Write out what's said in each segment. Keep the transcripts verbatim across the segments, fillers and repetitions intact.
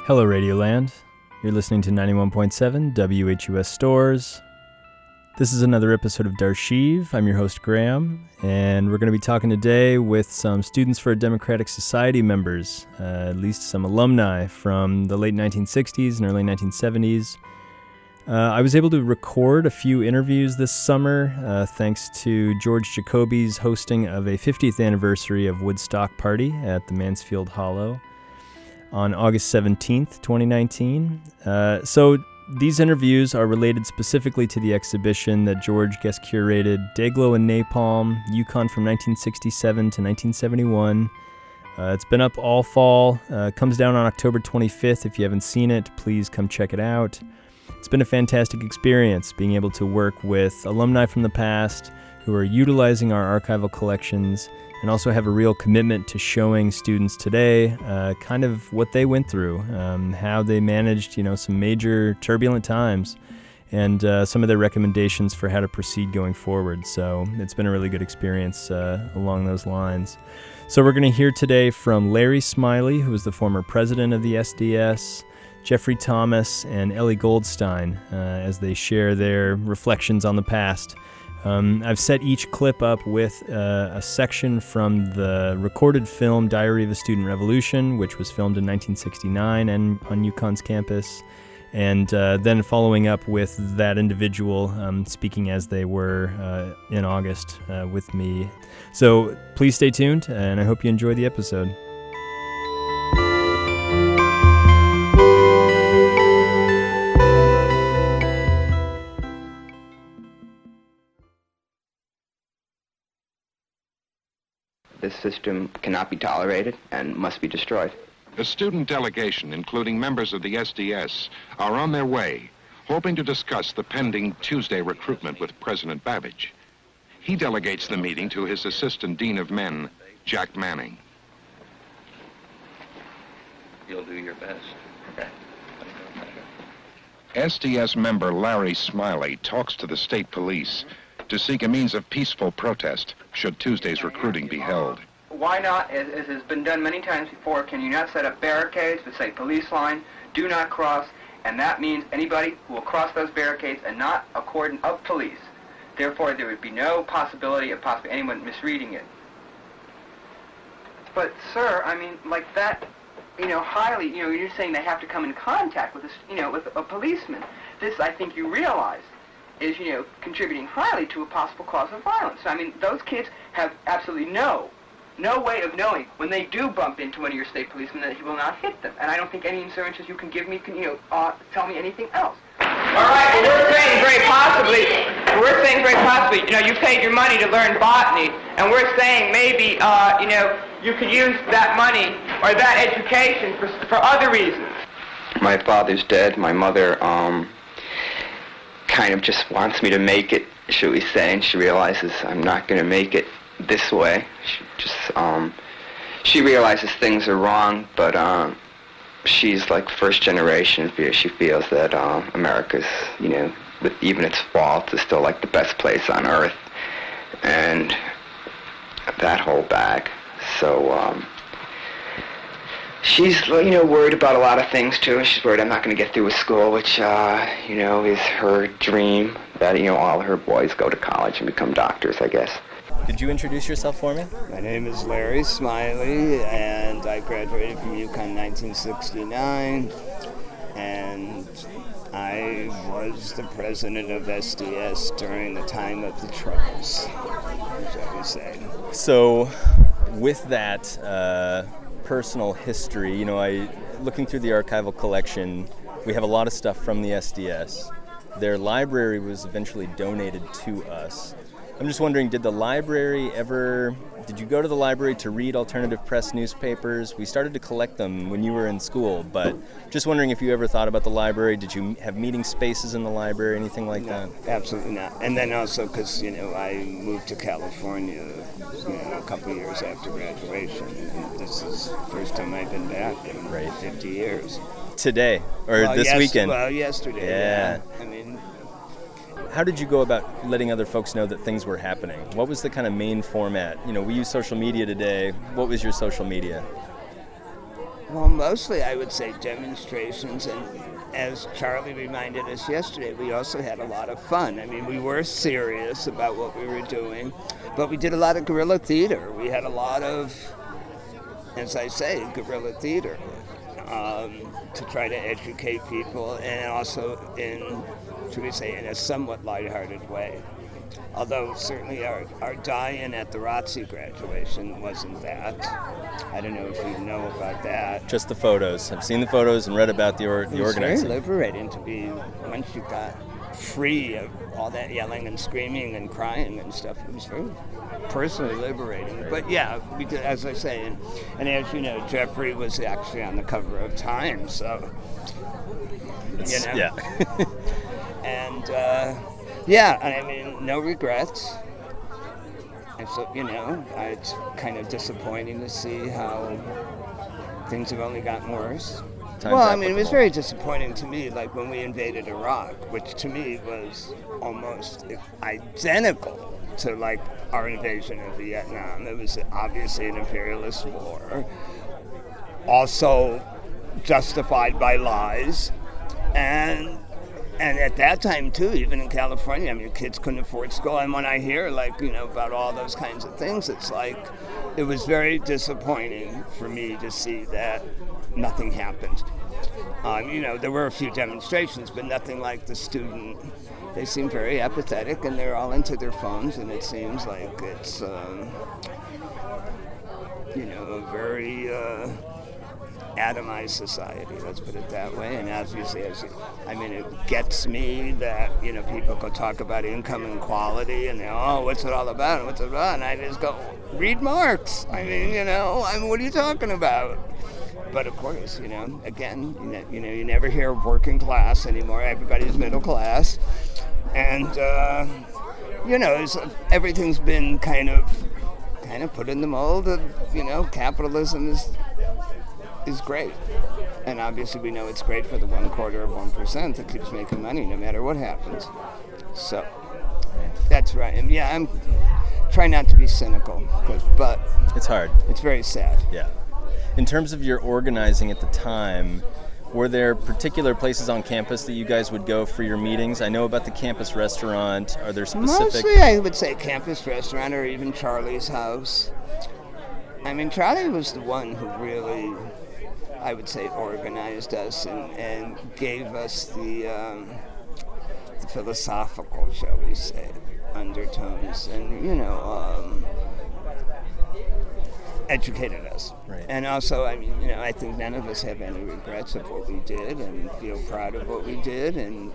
Hello, Radioland. You're listening to ninety-one point seven W H U S Storrs. This is another episode of Darshiv. I'm your host, Graham, and we're going to be talking today with some Students for a Democratic Society members, uh, at least some alumni from the late nineteen sixties and early nineteen seventies. Uh, I was able to record a few interviews this summer, uh, thanks to George Jacoby's hosting of a fiftieth anniversary of Woodstock Party at the Mansfield Hollow on August seventeenth, twenty nineteen. Uh, so these interviews are related specifically to the exhibition that George guest curated, Dayglow and Napalm, Yukon from nineteen sixty-seven to nineteen seventy-one. Uh, it's been up all fall. Uh, comes down on October twenty-fifth. If you haven't seen it, please come check it out. It's been a fantastic experience being able to work with alumni from the past who are utilizing our archival collections and also have a real commitment to showing students today uh, kind of what they went through, um, how they managed, you know, some major turbulent times, and uh, some of their recommendations for how to proceed going forward. So it's been a really good experience uh, along those lines. So we're going to hear today from Larry Smiley, who is the former president of the S D S, Jeffrey Thomas, and Ellie Goldstein uh, as they share their reflections on the past. Um, I've set each clip up with uh, a section from the recorded film Diary of a Student Revolution, which was filmed in nineteen sixty-nine and on UConn's campus, and uh, then following up with that individual um, speaking as they were uh, in August uh, with me. So please stay tuned, and I hope you enjoy the episode. This system cannot be tolerated and must be destroyed. A student delegation, including members of the S D S, are on their way, hoping to discuss the pending Tuesday recruitment with President Babbage. He delegates the meeting to his assistant dean of men, Jack Manning. You'll do your best. Okay. S D S member Larry Smiley talks to the state police to seek a means of peaceful protest should Tuesday's recruiting be held. Why not, as, as has been done many times before, can you not set up barricades that say police line, do not cross, and that means anybody who will cross those barricades and not a cordon of police. Therefore, there would be no possibility of possibly anyone misreading it. But, sir, I mean, like that, you know, highly, you know, you're saying they have to come in contact with, a, you know, with a policeman. This, I think you realize, is, you know, contributing highly to a possible cause of violence. I mean, those kids have absolutely no, no way of knowing when they do bump into one of your state policemen that he will not hit them. And I don't think any assurances you can give me can, you know, uh, tell me anything else. All right, well, we're saying very possibly, we're saying very possibly, you know, you paid your money to learn botany, and we're saying maybe, uh, you know, you could use that money or that education for, for other reasons. My father's dead. My mother, um... kind of just wants me to make it, should we say, and she realizes I'm not going to make it this way. She just, um, she realizes things are wrong, but um, she's like first generation. She feels that uh, America's, you know, with even its faults, is still like the best place on earth, and that whole bag. So, um, she's, you know, worried about a lot of things, too. She's worried I'm not going to get through with school, which, uh, you know, is her dream, that, you know, all her boys go to college and become doctors, I guess. Did you introduce yourself for me? My name is Larry Smiley, and I graduated from UConn in nineteen sixty-nine, and I was the president of S D S during the time of the Troubles, shall we say. So, with that uh, personal history, you know, I looking through the archival collection, we have a lot of stuff from the S D S. Their library was eventually donated to us. I'm just wondering, did the library ever, did you go to the library to read alternative press newspapers? We started to collect them when you were in school, but just wondering if you ever thought about the library. Did you have meeting spaces in the librry, anything like no, that? Absolutely not. And then also because, you know, I moved to California, you know, a couple of years after graduation. And this is the first time I've been back in right. fifty years. Today, or well, this yes, weekend? Well, yesterday, yeah. yeah. I mean, how did you go about letting other folks know that things were happening? What was the kind of main format? You know, we use social media today. What was your social media? Well, mostly I would say demonstrations, and as Charlie reminded us yesterday, we also had a lot of fun. I mean, we were serious about what we were doing, but we did a lot of guerrilla theater. We had a lot of, as I say, guerrilla theater um, to try to educate people, and also in, should we say, in a somewhat lighthearted way. Although certainly our, our die-in at the R O T C graduation wasn't that. I don't know if you know about that. Just the photos. I've seen the photos and read about the, or, the organizing. It was very liberating to be, once you got free of all that yelling and screaming and crying and stuff, it was very personally liberating. But yeah, we did, as I say, and, and as you know, Jeffrey was actually on the cover of Time, so, It's, you know. Yeah. and, uh, yeah, I mean, no regrets. And so, you know, it's kind of disappointing to see how things have only gotten worse. Time's well, I mean, it was applicable. very disappointing to me, like when we invaded Iraq, which to me was almost identical to, like, our invasion of Vietnam. It was obviously an imperialist war, also justified by lies, and And at that time, too, even in California, I mean, kids couldn't afford school. And when I hear, like, you know, about all those kinds of things, it's like, it was very disappointing for me to see that nothing happened. Um, you know, there were a few demonstrations, but nothing like the student. They seem very apathetic, and they're all into their phones, and it seems like it's, um, you know, a very Uh, atomized society, let's put it that way. And obviously, as you, I mean, it gets me that, you know, people go talk about income inequality and they, oh, what's it all about? What's it about? And I just go, read Marx. I mean, you know, I mean, what are you talking about? But of course, you know, again, you know, you know, you never hear of working class anymore. Everybody's middle class. And, uh, you know, it's, everything's been kind of, kind of put in the mold of, you know, capitalism is is great. And obviously we know it's great for the one quarter of one percent that keeps making money no matter what happens. So that's right. And yeah, I'm trying not to be cynical, but It's hard. It's very sad. Yeah. In terms of your organizing at the time, were there particular places on campus that you guys would go for your meetings? I know about the campus restaurant. Are there specific... Mostly I would say campus restaurant or even Charlie's house. I mean, Charlie was the one who really, I would say, organized us and, and gave us the, um, the philosophical, shall we say, undertones, and, you know, um, educated us. Right. And also, I mean, you know, I think none of us have any regrets of what we did and feel proud of what we did, and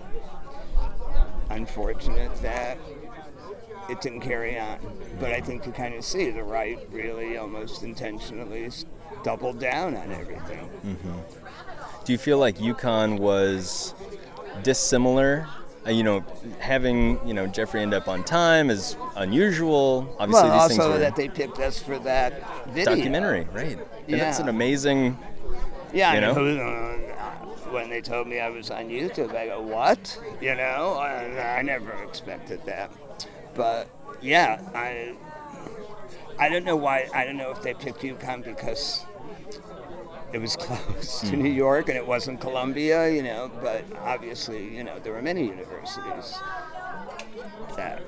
unfortunate that it didn't carry on. But I think you kind of see the right really almost intentionally doubled down on everything. Mm-hmm. Do you feel like UConn was dissimilar? Uh, you know, having, you know, Jeffrey end up on Time is unusual. Obviously, well, these also things were that they picked us for that video. documentary, right? And Yeah. that's an amazing, Yeah, you I know? mean, who, uh, when they told me I was on YouTube, I go, what? You know, and I never expected that. But yeah, I I don't know why. I don't know if they picked UConn because it was close to New York and it wasn't Columbia, you know. But obviously, you know, there were many universities that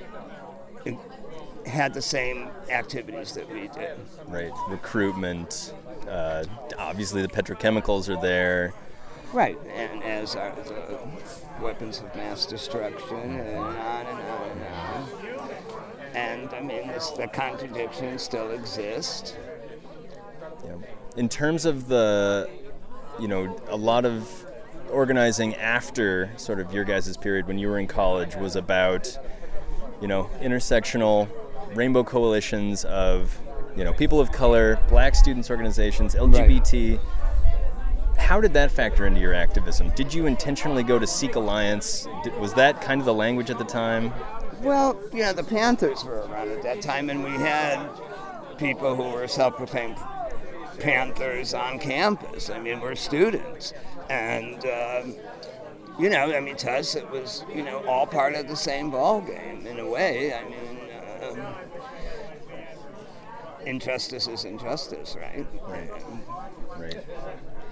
had the same activities that we did. right, recruitment. Uh, obviously, the petrochemicals are there. Right, and as are the weapons of mass destruction, and on and on and on. And I mean, this, the contradictions still exist. Yeah. In terms of the, you know, a lot of organizing after sort of your guys' period when you were in college was about, you know, intersectional rainbow coalitions of, you know, people of color, black students organizations, L G B T. Right. How did that factor into your activism? Did you intentionally go to Seek Alliance? Did, was that kind of the language at the time? Well, you know, the Panthers were around at that time, and we had people who were self-proclaimed Panthers on campus. I mean, we're students. And, um, you know, I mean, to us it was, you know, all part of the same ball game in a way. I mean, um, injustice is injustice, right? Right. Right.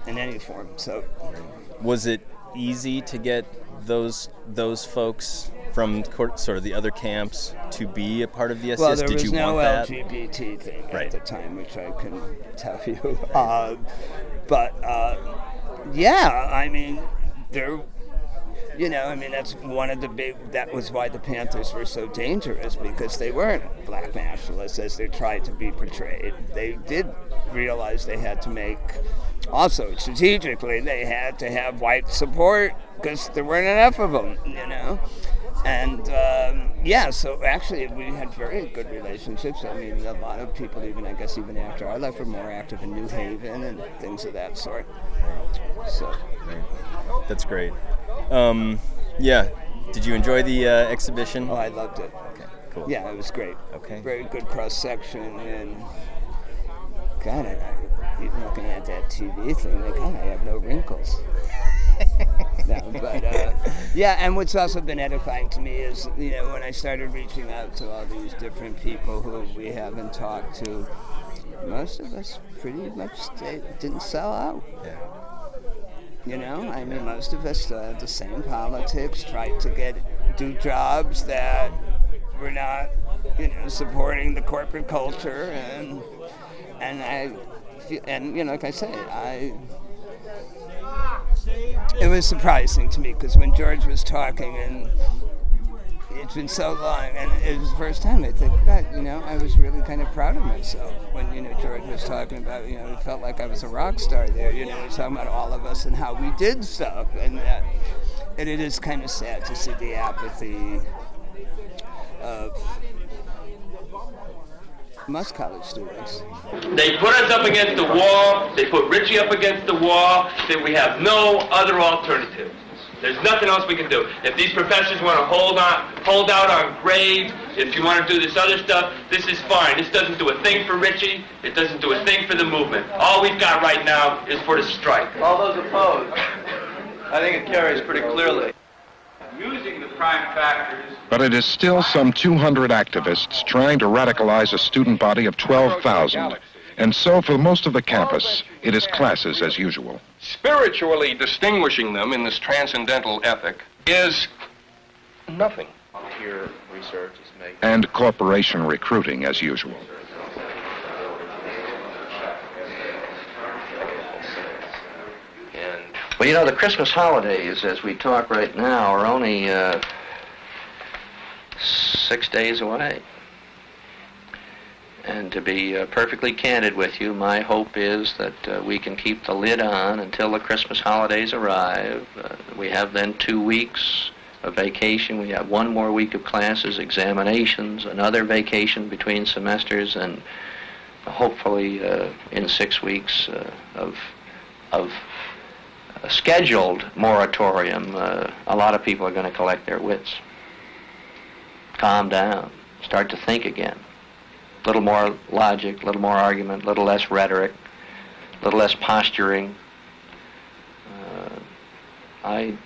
in any form. So, was it easy to get those those folks from sort of the other camps to be a part of the S D S? Well, there Did was you no want that? L G B T thing Right. at the time, which I couldn't tell you. Uh, but uh, yeah, I mean, there. You know, I mean, that's one of the big, that was why the Panthers were so dangerous, because they weren't black nationalists as they tried to be portrayed. They did realize they had to make, also strategically, they had to have white support because there weren't enough of them, you know? And um, yeah, so actually we had very good relationships. I mean, a lot of people, even I guess even after I left, were more active in New Haven and things of that sort. So. That's great. Um, yeah. Did you enjoy the uh, exhibition? Oh, I loved it. Okay, cool. Yeah, it was great. Okay. Very good cross-section, and God, I, I, even looking at that T V thing, like, God, I have no wrinkles. No, but uh, yeah, and what's also been edifying to me is, you know, when I started reaching out to all these different people who we haven't talked to, most of us pretty much stayed, didn't sell out. Yeah. You know, I mean, most of us still have the same politics, tried to get, do jobs that were not, you know, supporting the corporate culture, and, and I, feel, and, you know, like I say, I, it was surprising to me, because when George was talking, and it's been so long, and it was the first time I think, God, you know, I was really kind of proud of myself when, you know, George was talking about, you know, it felt like I was a rock star there, you know, he was talking about all of us and how we did stuff, and that, and it is kind of sad to see the apathy of most college students. They put us up against the wall, they put Richie up against the wall, that we have no other alternative. There's nothing else we can do. If these professors want to hold on, hold out on grades, if you want to do this other stuff, this is fine. This doesn't do a thing for Richie. It doesn't do a thing for the movement. All we've got right now is for the strike. All those opposed, I think it carries pretty clearly. Using the prime factors. But it is still some two hundred activists trying to radicalize a student body of twelve thousand. And so for most of the campus, it is classes as usual. Spiritually distinguishing them in this transcendental ethic is nothing. Here, research is made. And corporation recruiting as usual. And well, you know, the Christmas holidays, as we talk right now, are only uh, six days away. And to be uh, perfectly candid with you, my hope is that uh, we can keep the lid on until the Christmas holidays arrive. Uh, we have then two weeks of vacation. We have one more week of classes, examinations, another vacation between semesters, and hopefully uh, in six weeks uh, of, of a scheduled moratorium, uh, a lot of people are going to collect their wits. Calm down. Start to think again. A little more logic, a little more argument, a little less rhetoric, a little less posturing. Uh, I,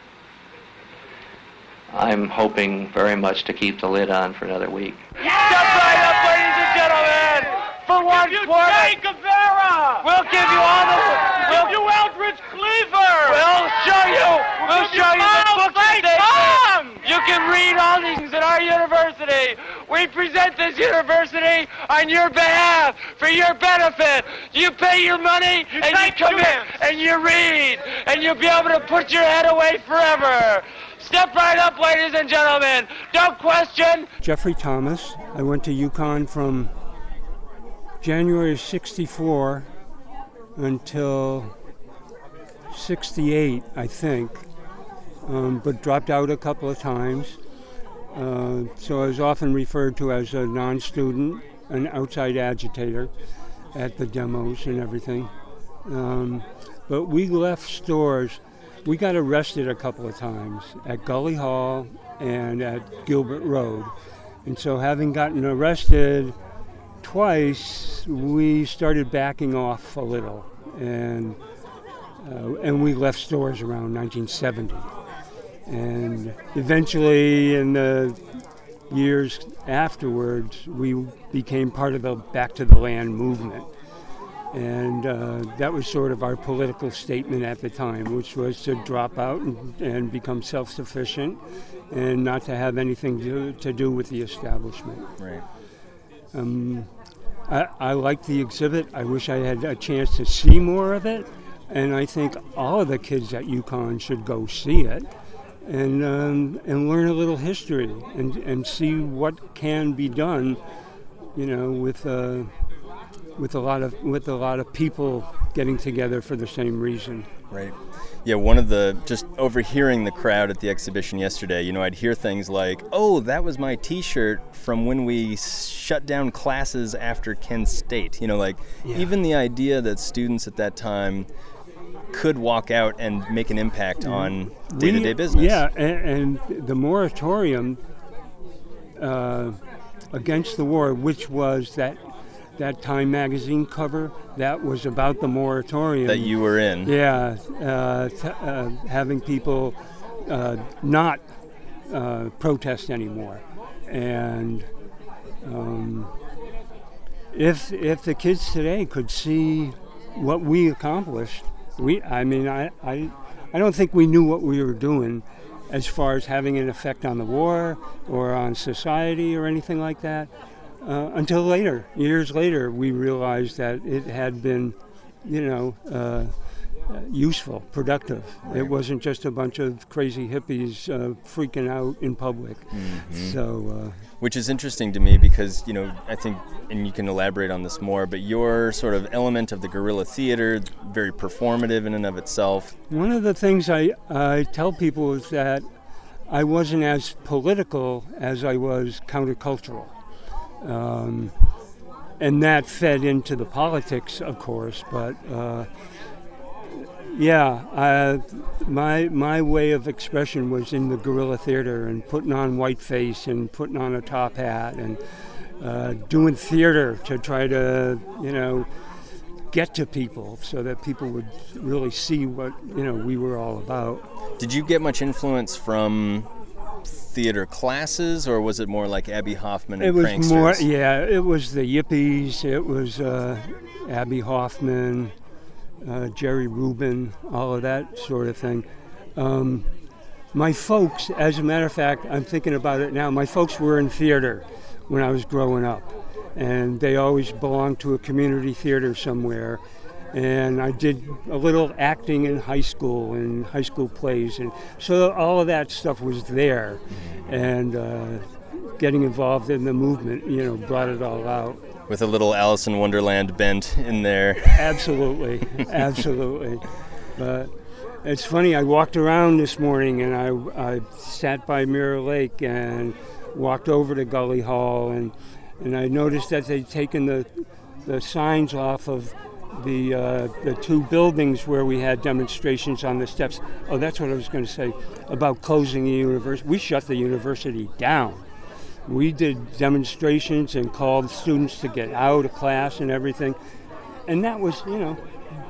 I'm hoping very much to keep the lid on for another week. Step right up, ladies and gentlemen! For one quarter! Take Guevara! We'll give you all the... We'll give you Eldridge Cleaver! We'll show you! We'll, we'll show you the books and statements! You can read all these things at our university! We present this university on your behalf, for your benefit. You pay your money, you and you come in, and you read, and you'll be able to put your head away forever. Step right up, ladies and gentlemen. Don't question. Jeffrey Thomas. I went to UConn from January sixty-four until sixty-eight, I think, um, but dropped out a couple of times. Uh, so I was often referred to as a non-student, an outside agitator at the demos and everything. Um, but we left stores. We got arrested a couple of times at Gully Hall and at Gilbert Road. And so having gotten arrested twice, we started backing off a little. And, uh, and we left stores around nineteen seventy. And eventually, in the years afterwards, we became part of the Back to the Land movement. And uh, that was sort of our political statement at the time, which was to drop out and, and become self-sufficient and not to have anything to, to do with the establishment. Right. Um, I, I liked the exhibit. I wish I had a chance to see more of it. And I think all of the kids at UConn should go see it and um, and learn a little history and, and see what can be done, you know, with uh, with a lot of with a lot of people getting together for the same reason. Right. Yeah, one of the, just overhearing the crowd at the exhibition yesterday, you know, I'd hear things like, oh, that was my T-shirt from when we shut down classes after Kent State. You know, like, yeah. Even the idea that students at that time could walk out and make an impact on day-to-day we, business. Yeah, and, and the moratorium uh, against the war, which was that that Time magazine cover, that was about the moratorium. That you were in. Yeah, uh, t- uh, having people uh, not uh, protest anymore. And um, if if the kids today could see what we accomplished, we I mean, I, I, I don't think we knew what we were doing as far as having an effect on the war or on society or anything like that. Uh, until later, years later, we realized that it had been, you know, uh, useful, productive. Right. It wasn't just a bunch of crazy hippies uh, freaking out in public. Mm-hmm. So, uh, which is interesting to me because, you know, I think, and you can elaborate on this more, but your sort of element of the guerrilla theater, very performative in and of itself. One of the things I, I tell people is that I wasn't as political as I was countercultural. Um, and that fed into the politics, of course, but uh, yeah, I, my my way of expression was in the guerrilla theater and putting on whiteface and putting on a top hat and uh, doing theater to try to, you know, get to people so that people would really see what, you know, we were all about. Did you get much influence from theater classes, or was it more like Abbie Hoffman and it was pranksters? More, yeah, it was the Yippies, it was uh, Abbie Hoffman, uh, Jerry Rubin, all of that sort of thing. Um, my folks, as a matter of fact, I'm thinking about it now, my folks were in theater when I was growing up, and they always belonged to a community theater somewhere. And I did a little acting in high school, in high school plays, and so all of that stuff was there. And uh, getting involved in the movement, you know, brought it all out. With a little Alice in Wonderland bent in there. Absolutely, absolutely. But it's funny, I walked around this morning and I, I sat by Mirror Lake and walked over to Gully Hall, and, and I noticed that they'd taken the, the signs off of the uh, the two buildings where we had demonstrations on the steps. Oh, that's what I was going to say about closing the university. We shut the university down. We did demonstrations and called students to get out of class and everything. And that was, you know,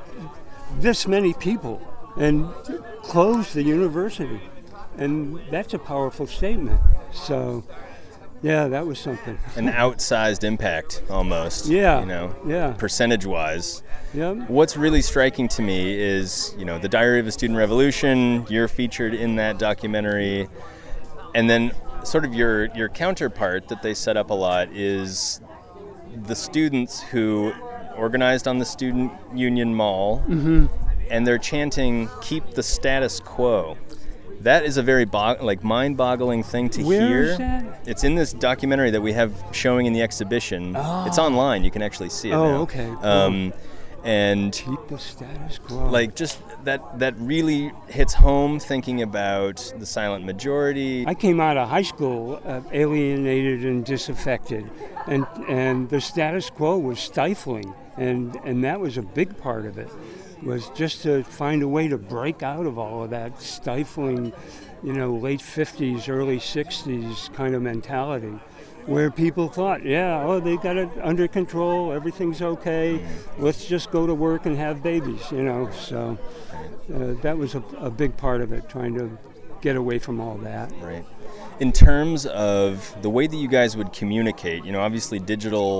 this many people, and closed the university. And that's a powerful statement. So, yeah, that was something. An outsized impact, almost. Yeah. You know, yeah. Percentage-wise. Yeah. What's really striking to me is, you know, the Diary of a Student Revolution. You're featured in that documentary, and then sort of your your counterpart that they set up a lot is the students who organized on the Student Union Mall, mm-hmm. and they're chanting "Keep the status quo." That is a very bo- like mind-boggling thing to Where hear. Where is that? It's in this documentary that we have showing in the exhibition. Oh. It's online. You can actually see it oh, now. Oh, okay. Cool. Um, and keep the status quo. Like, just that that really hits home, thinking about the silent majority. I came out of high school uh, alienated and disaffected, and and the status quo was stifling, and and that was a big part of it. Was just to find a way to break out of all of that stifling, you know, late fifties, early sixties kind of mentality, where people thought, yeah, oh, they got it under control, everything's okay, let's just go to work and have babies, you know. So uh, that was a, a big part of it, trying to get away from all that. Right. In terms of the way that you guys would communicate, you know, obviously digital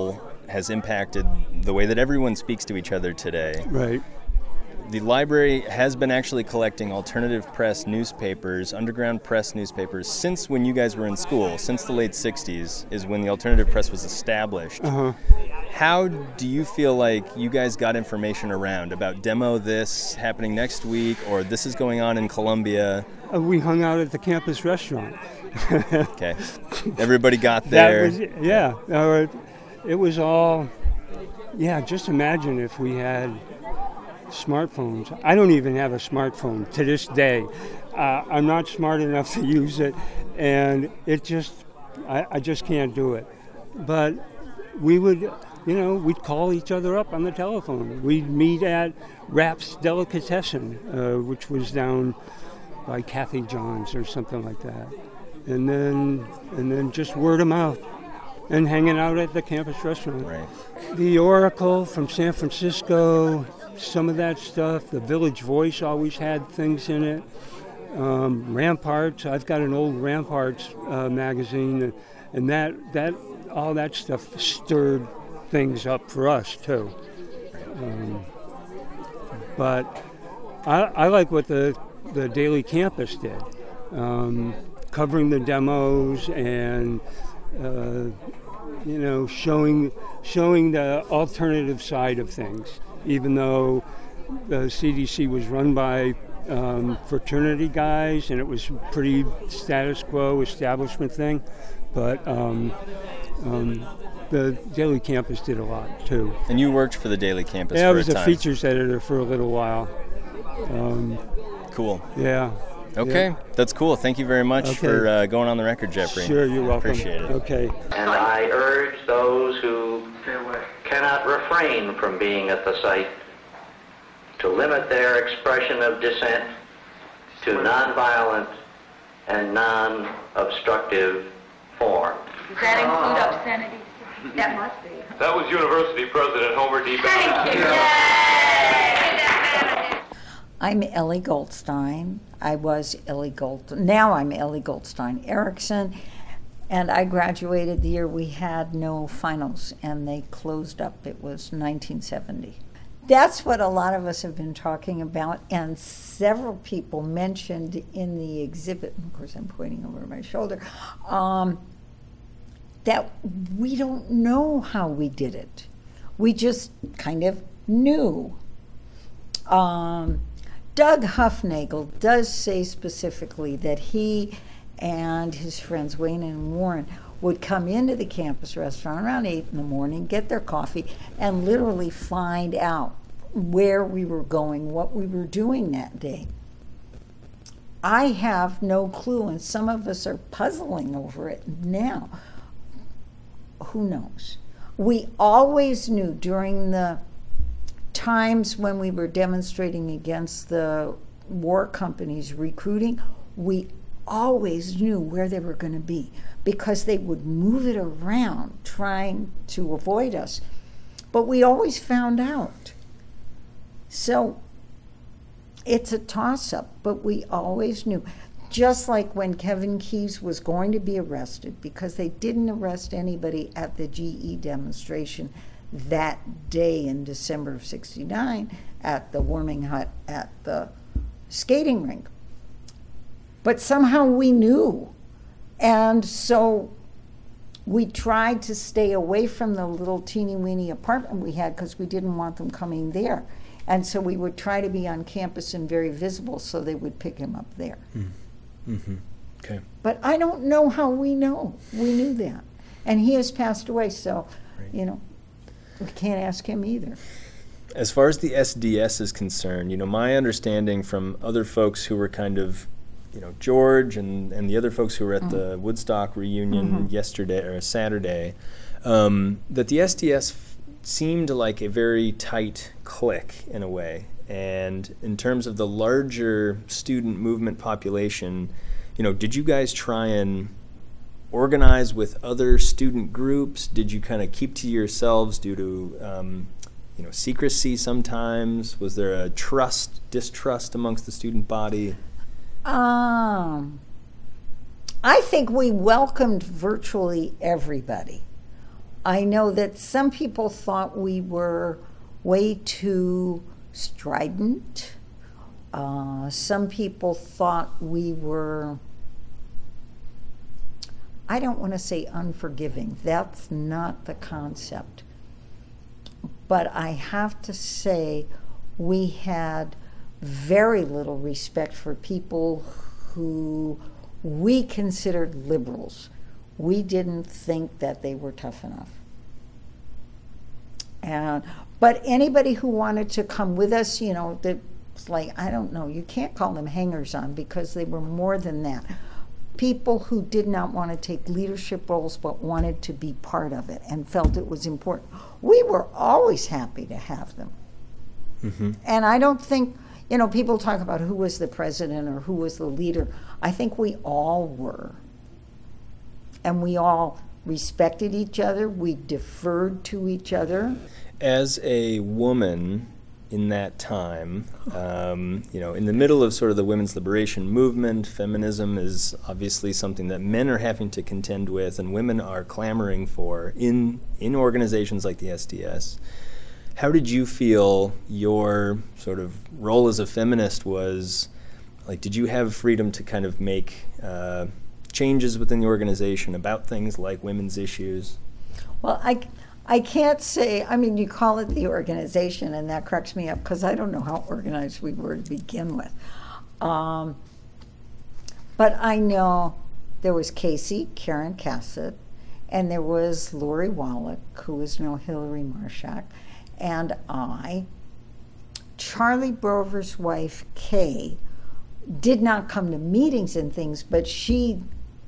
has impacted the way that everyone speaks to each other today. Right. The library has been actually collecting alternative press newspapers, underground press newspapers, since when you guys were in school, since the late sixties is when the alternative press was established. Uh-huh. How do you feel like you guys got information around about demo this happening next week, or this is going on in Columbia? Uh, we hung out at the campus restaurant. Okay. Everybody got there. That was, yeah. Uh, it was all, yeah, just imagine if we had smartphones. I don't even have a smartphone to this day. Uh, I'm not smart enough to use it, and it just, I, I just can't do it. But we would, you know, we'd call each other up on the telephone. We'd meet at Rapp's Delicatessen, uh, which was down by Kathy John's or something like that. And then, and then just word of mouth, and hanging out at the campus restaurant. Right. The Oracle from San Francisco, some of that stuff. The Village Voice always had things in it. Um, Ramparts. I've got an old Ramparts uh, magazine, and, and that that all that stuff stirred things up for us too. Um, but I, I like what the the Daily Campus did, um, covering the demos and uh, you know showing showing the alternative side of things. Even though the C D C was run by um, fraternity guys and it was pretty status quo establishment thing, but um, um, the Daily Campus did a lot too. And you worked for the Daily Campus yeah, for I was a a time. features editor for a little while. Um, cool. Yeah. Okay, yeah. That's cool. Thank you very much okay. for uh, going on the record, Jeffrey. Sure, you're welcome. Appreciate it. Okay. And I urge those who cannot refrain from being at the site to limit their expression of dissent to nonviolent and non-obstructive form. Does that include obscenity? That must be. That was University President Homer D. Thank you. I'm Ellie Goldstein. I was Ellie Gold. Now I'm Ellie Goldstein Erickson, and I graduated the year we had no finals, and they closed up. It was nineteen seventy. That's what a lot of us have been talking about, and several people mentioned in the exhibit. Of course, I'm pointing over my shoulder. Um, that we don't know how we did it. We just kind of knew. Um, Doug Huffnagel does say specifically that he and his friends Wayne and Warren would come into the campus restaurant around eight in the morning, get their coffee, and literally find out where we were going, what we were doing that day. I have no clue, and some of us are puzzling over it now. Who knows? We always knew during the times when we were demonstrating against the war companies recruiting, we always knew where they were going to be because they would move it around trying to avoid us. But we always found out. So it's a toss-up, but we always knew. Just like when Kevin Keyes was going to be arrested, because they didn't arrest anybody at the G E demonstration that day in December of sixty-nine at the warming hut at the skating rink. But somehow we knew. And so we tried to stay away from the little teeny-weeny apartment we had because we didn't want them coming there. And so we would try to be on campus and very visible so they would pick him up there. Mm. Mm-hmm. Okay. But I don't know how we know. We knew that. And he has passed away, so, right. you know, we can't ask him either. As far as the S D S is concerned, you know, my understanding from other folks who were kind of, you know, George and, and the other folks who were at mm. the Woodstock reunion mm-hmm. yesterday or Saturday, um, that the S D S f- seemed like a very tight clique in a way. And in terms of the larger student movement population, you know, did you guys try and organize with other student groups? Did you kind of keep to yourselves due to, um, you know, secrecy sometimes? Was there a trust, distrust amongst the student body? Um, I think we welcomed virtually everybody. I know that some people thought we were way too strident. Uh, some people thought we were, I don't want to say unforgiving. That's not the concept. But I have to say we had very little respect for people who we considered liberals. We didn't think that they were tough enough. And but anybody who wanted to come with us, you know, it's like, I don't know, you can't call them hangers-on because they were more than that. People who did not want to take leadership roles but wanted to be part of it and felt it was important. We were always happy to have them. Mm-hmm. And I don't think, you know, people talk about who was the president or who was the leader. I think we all were. And we all respected each other. We deferred to each other. As a woman in that time, um, you know, in the middle of sort of the women's liberation movement, feminism is obviously something that men are having to contend with and women are clamoring for in in organizations like the S D S. How did you feel your sort of role as a feminist was? Like, did you have freedom to kind of make uh, changes within the organization about things like women's issues? Well, I, I can't say, I mean, you call it the organization, and that cracks me up because I don't know how organized we were to begin with. Um, but I know there was Casey, Karen Cassett, and there was Lori Wallach, who is now Hillary Marshak, and I. Charlie Brover's wife, Kay, did not come to meetings and things, but she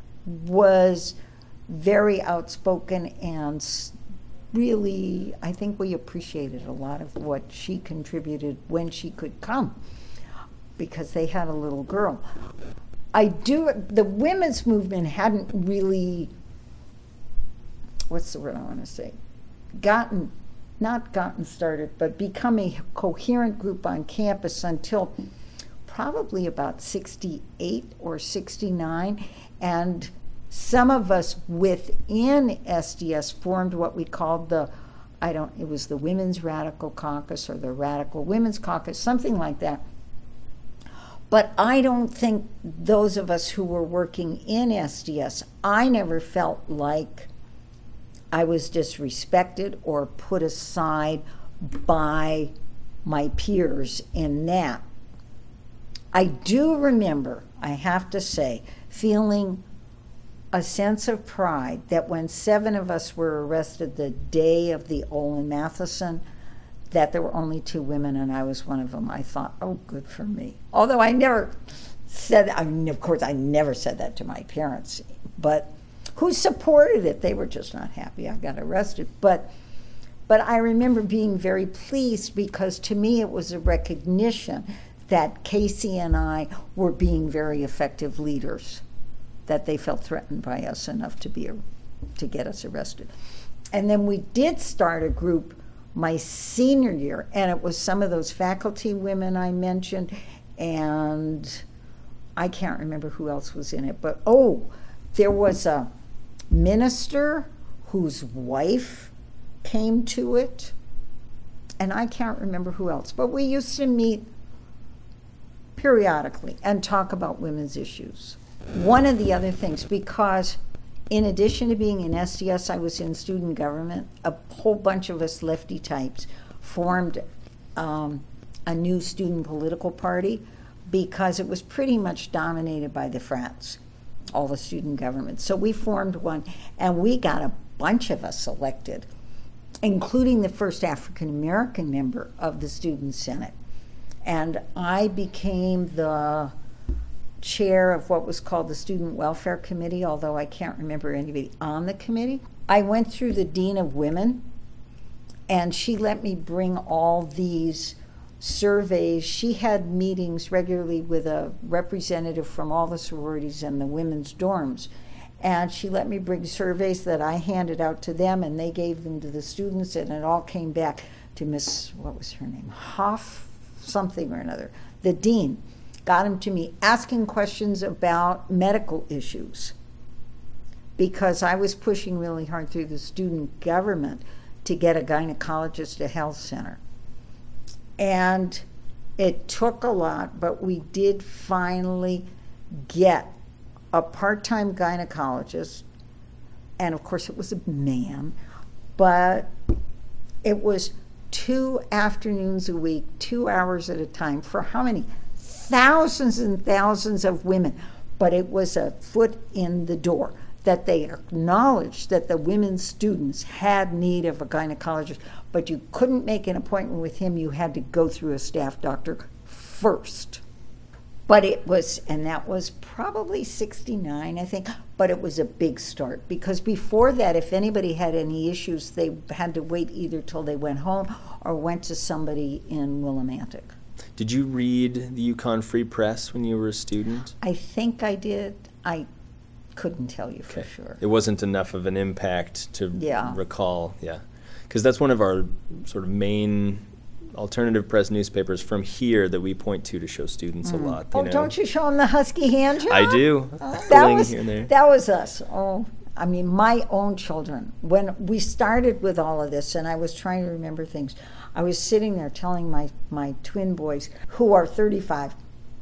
was very outspoken and really, I think we appreciated a lot of what she contributed when she could come because they had a little girl. I do, the women's movement hadn't really, what's the word I want to say, gotten, not gotten started, but become a coherent group on campus until probably about sixty-eight or sixty-nine, and some of us within S D S formed what we called the, I don't, it was the Women's Radical Caucus or the Radical Women's Caucus, something like that. But I don't think those of us who were working in S D S, I never felt like I was disrespected or put aside by my peers in that. I do remember, I have to say, feeling a sense of pride that when seven of us were arrested the day of the Olin Matheson, that there were only two women and I was one of them. I thought, oh, good for me. Although I never said, I mean, of course, I never said that to my parents, but who supported it. They were just not happy I got arrested. But but I remember being very pleased because to me it was a recognition that Casey and I were being very effective leaders, that they felt threatened by us enough to be to get us arrested. And then we did start a group my senior year, and it was some of those faculty women I mentioned, and I can't remember who else was in it, but oh, there was a minister whose wife came to it, and I can't remember who else, but we used to meet periodically and talk about women's issues. One of the other things, because in addition to being in S D S, I was in student government, a whole bunch of us lefty types formed um, a new student political party because it was pretty much dominated by the frats, all the student government. So we formed one, and we got a bunch of us elected, including the first African American member of the Student Senate. And I became the chair of what was called the Student Welfare Committee, although I can't remember anybody on the committee. I went through the Dean of Women, and she let me bring all these surveys. She had meetings regularly with a representative from all the sororities and the women's dorms, and she let me bring surveys that I handed out to them, and they gave them to the students, and it all came back to Miss, what was her name, Hoff something or another, the dean. Got him to me asking questions about medical issues because I was pushing really hard through the student government to get a gynecologist at health center. And it took a lot, but we did finally get a part-time gynecologist, and of course it was a man, but it was two afternoons a week, two hours at a time, for how many? Thousands and thousands of women. But it was a foot in the door, that they acknowledged that the women students had need of a gynecologist, but you couldn't make an appointment with him. You had to go through a staff doctor first. But it was, and that was probably sixty-nine, I think, but it was a big start, because before that, if anybody had any issues, they had to wait either till they went home or went to somebody in Willimantic. Did you read the Yukon Free Press when you were a student? I think I did. I couldn't tell you for okay. sure. It wasn't enough of an impact to yeah. recall, yeah. Because that's one of our sort of main alternative press newspapers from here that we point to to show students mm. a lot. You oh, know? Don't you show them the Husky hand job? I do. Uh, that, was, here and there. that was us. Oh, I mean, my own children. When we started with all of this, and I was trying to remember things, I was sitting there telling my, my twin boys, who are thirty-five,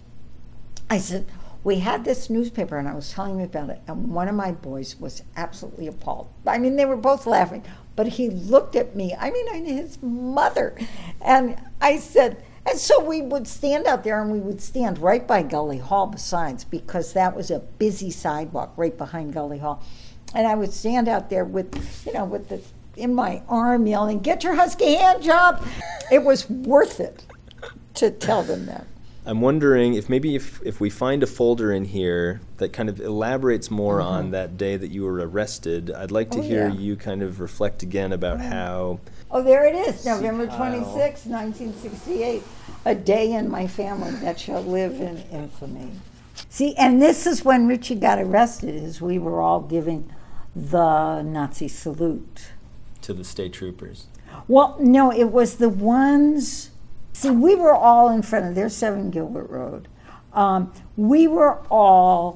I said, we had this newspaper, and I was telling them about it, and one of my boys was absolutely appalled. I mean, they were both laughing, but he looked at me, I mean, I'm his mother, and I said, and so we would stand out there, and we would stand right by Gully Hall besides, because that was a busy sidewalk right behind Gully Hall, and I would stand out there with, you know, with the in my arm yelling, get your Husky hand job. It was worth it to tell them that. I'm wondering if maybe if, if we find a folder in here that kind of elaborates more mm-hmm. on that day that you were arrested, I'd like to oh, hear yeah. you kind of reflect again about oh. how... Oh, there it is, November twenty-sixth, nineteen sixty-eight, a day in my family that shall live in infamy. See, and this is when Richie got arrested, is we were all giving the Nazi salute. To the state troopers. Well, no, it was the ones... See, we were all in front of, there's seven Gilbert Road. Um, we were all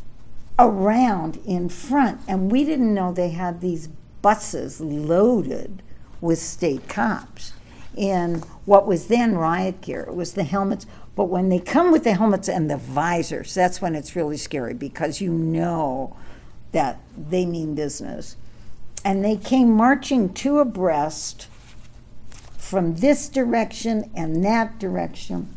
around in front, and we didn't know they had these buses loaded with state cops in what was then riot gear. It was the helmets, but when they come with the helmets and the visors, that's when it's really scary, because you know that they mean business. And they came marching two abreast from this direction and that direction.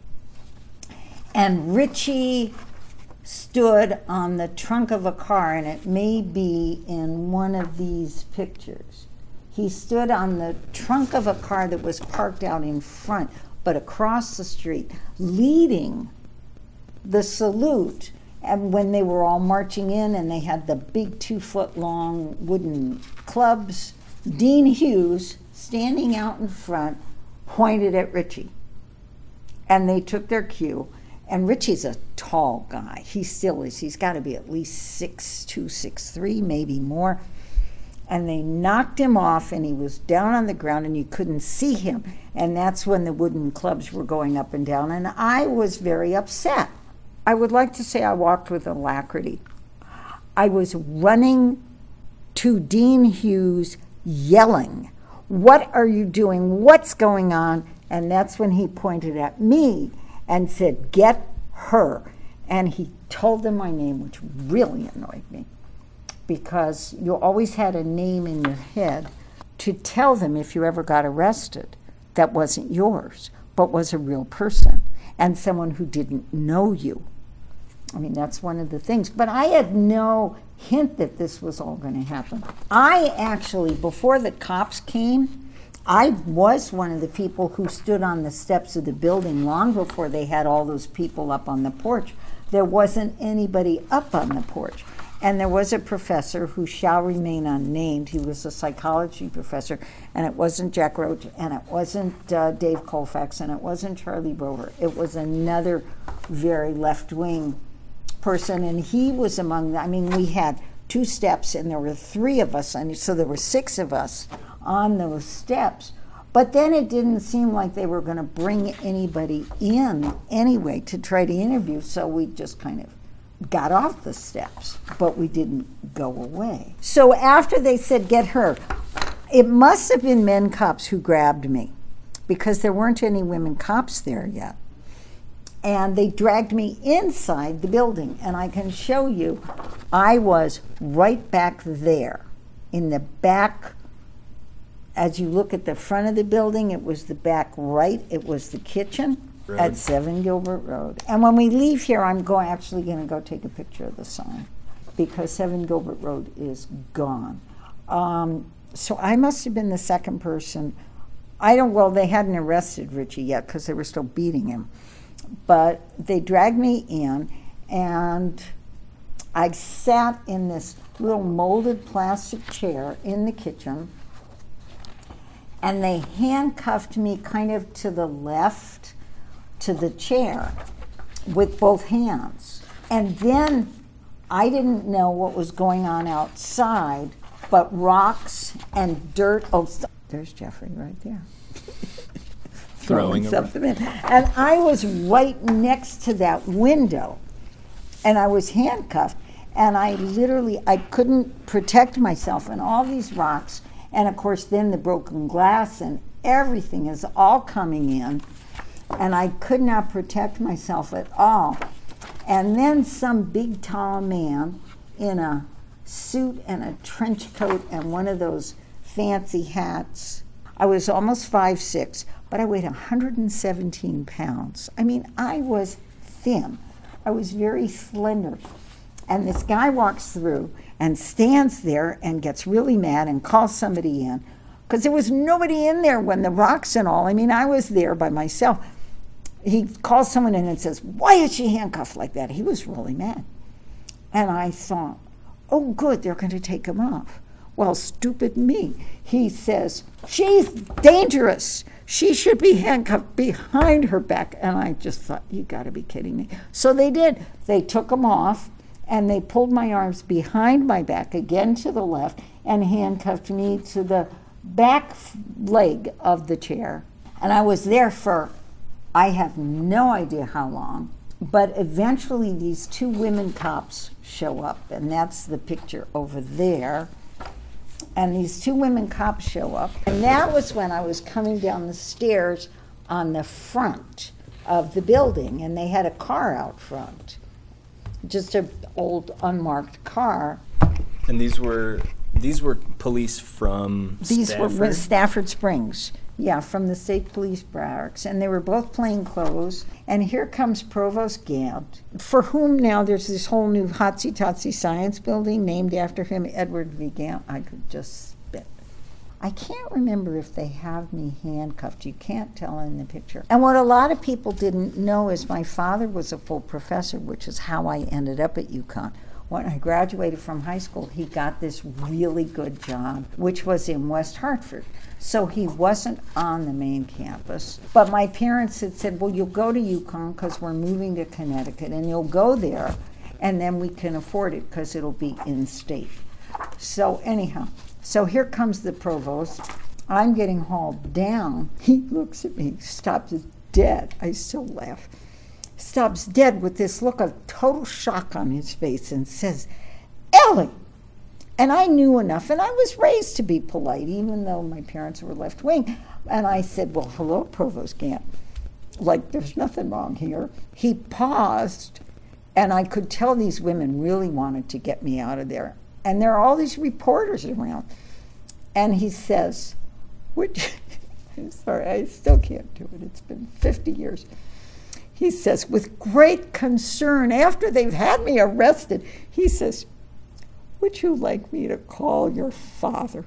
And Richie stood on the trunk of a car, and it may be in one of these pictures. He stood on the trunk of a car that was parked out in front, but across the street, leading the salute. And when they were all marching in and they had the big two-foot-long wooden clubs, Dean Hughes, standing out in front, pointed at Richie. And they took their cue. And Richie's a tall guy. He still is. He's got to be at least six two, six three, maybe more. And they knocked him off, and he was down on the ground, and you couldn't see him. And that's when the wooden clubs were going up and down. And I was very upset. I would like to say I walked with alacrity. I was running to Dean Hughes, yelling, "What are you doing? What's going on?" And that's when he pointed at me and said, "Get her." And he told them my name, which really annoyed me, because you always had a name in your head to tell them if you ever got arrested that wasn't yours, but was a real person and someone who didn't know you. I mean, that's one of the things. But I had no hint that this was all going to happen. I actually, before the cops came, I was one of the people who stood on the steps of the building long before they had all those people up on the porch. There wasn't anybody up on the porch. And there was a professor who shall remain unnamed. He was a psychology professor, and it wasn't Jack Roach, and it wasn't uh, Dave Colfax, and it wasn't Charlie Brover. It was another very left-wing person, and he was among the, I mean, we had two steps, and there were three of us, and so there were six of us on those steps. But then it didn't seem like they were going to bring anybody in anyway to try to interview, so we just kind of got off the steps, but we didn't go away. So after they said, get her, it must have been men cops who grabbed me because there weren't any women cops there yet. And they dragged me inside the building. And I can show you, I was right back there in the back. As you look at the front of the building, it was the back right. It was the kitchen Road. At seven Gilbert Road. And when we leave here, I'm going actually going to go take a picture of the sign because seven Gilbert Road is gone. Um, so I must have been the second person. I don't, well, they hadn't arrested Richie yet because they were still beating him. But they dragged me in, and I sat in this little molded plastic chair in the kitchen, and they handcuffed me kind of to the left to the chair with both hands. And then I didn't know what was going on outside, but rocks and dirt. Oh, there's Jeffrey right there. Throwing something in. And I was right next to that window, and I was handcuffed, and I literally, I couldn't protect myself, and all these rocks, and of course then the broken glass and everything is all coming in, and I could not protect myself at all. And then some big tall man in a suit and a trench coat and one of those fancy hats. I was almost five six, but I weighed one hundred seventeen pounds. I mean, I was thin. I was very slender. And this guy walks through and stands there and gets really mad and calls somebody in, because there was nobody in there when the rocks and all. I mean, I was there by myself. He calls someone in and says, why is she handcuffed like that? He was really mad. And I thought, oh, good, they're going to take him off. Well, stupid me. He says, she's dangerous. She should be handcuffed behind her back. And I just thought, you got to be kidding me. So they did. They took him off, and they pulled my arms behind my back, again to the left, and handcuffed me to the back leg of the chair. And I was there for, I have no idea how long. But eventually these two women cops show up, and that's the picture over there. And these two women cops show up. And that was when I was coming down the stairs on the front of the building, and they had a car out front, just an old unmarked car. And these were these were police from These Stafford? were Stafford Springs. Yeah, from the state police barracks. And they were both plain clothes. And here comes Provost Gant, for whom now there's this whole new Hotsy Totsy Science building named after him, Edward V. Gant. I could just spit. I can't remember if they have me handcuffed. You can't tell in the picture. And what a lot of people didn't know is my father was a full professor, which is how I ended up at UConn. When I graduated from high school, he got this really good job, which was in West Hartford. So he wasn't on the main campus. But my parents had said, well, you'll go to UConn because we're moving to Connecticut, and you'll go there, and then we can afford it because it'll be in-state. So anyhow, so here comes the provost. I'm getting hauled down. He looks at me, stops dead. I still laugh. Stops dead with this look of total shock on his face and says, Ellie. And I knew enough, and I was raised to be polite, even though my parents were left-wing. And I said, well, hello, Provost Gant. Like, there's nothing wrong here. He paused, and I could tell these women really wanted to get me out of there. And there are all these reporters around. And he says, which, I'm sorry, I still can't do it. It's been fifty years. He says, with great concern, after they've had me arrested, he says, would you like me to call your father?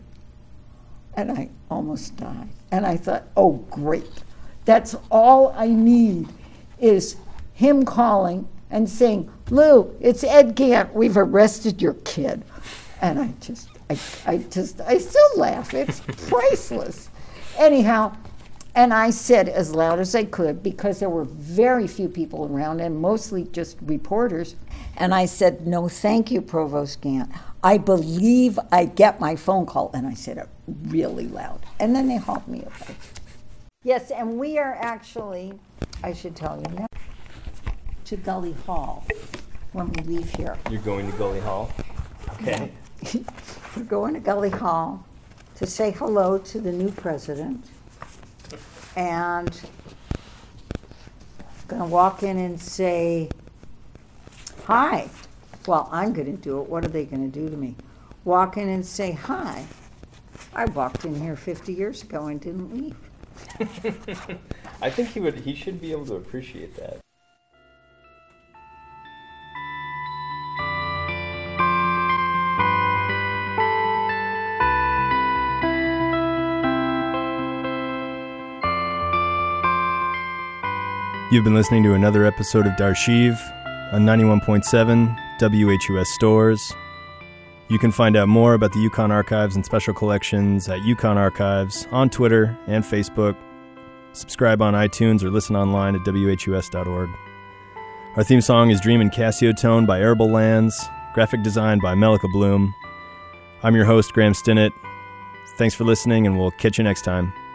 And I almost died. And I thought, oh, great. That's all I need is him calling and saying, Lou, it's Ed Gant. We've arrested your kid. And I just, I, I just, I still laugh. It's priceless. Anyhow, and I said as loud as I could, because there were very few people around and mostly just reporters, and I said, no, thank you, Provost Gant. I believe I get my phone call. And I said it really loud. And then they hauled me away. Yes, and we are actually, I should tell you now, to Gully Hall. when we leave here. You're going to Gully Hall? Okay. We're going to Gully Hall to say hello to the new president. And going to walk in and say, hi. Well, I'm going to do it. What are they going to do to me? Walk in and say, hi. I walked in here fifty years ago and didn't leave. I think he would. He should be able to appreciate that. You've been listening to another episode of Darshiv on ninety-one point seven W H U S Stores. You can find out more about the Yukon Archives and special collections at Yukon Archives on Twitter and Facebook. Subscribe on iTunes or listen online at W H U S dot org. Our theme song is Dream in Casio Tone by Arable Lands, graphic design by Melika Bloom. I'm your host, Graham Stinnett. Thanks for listening, and we'll catch you next time.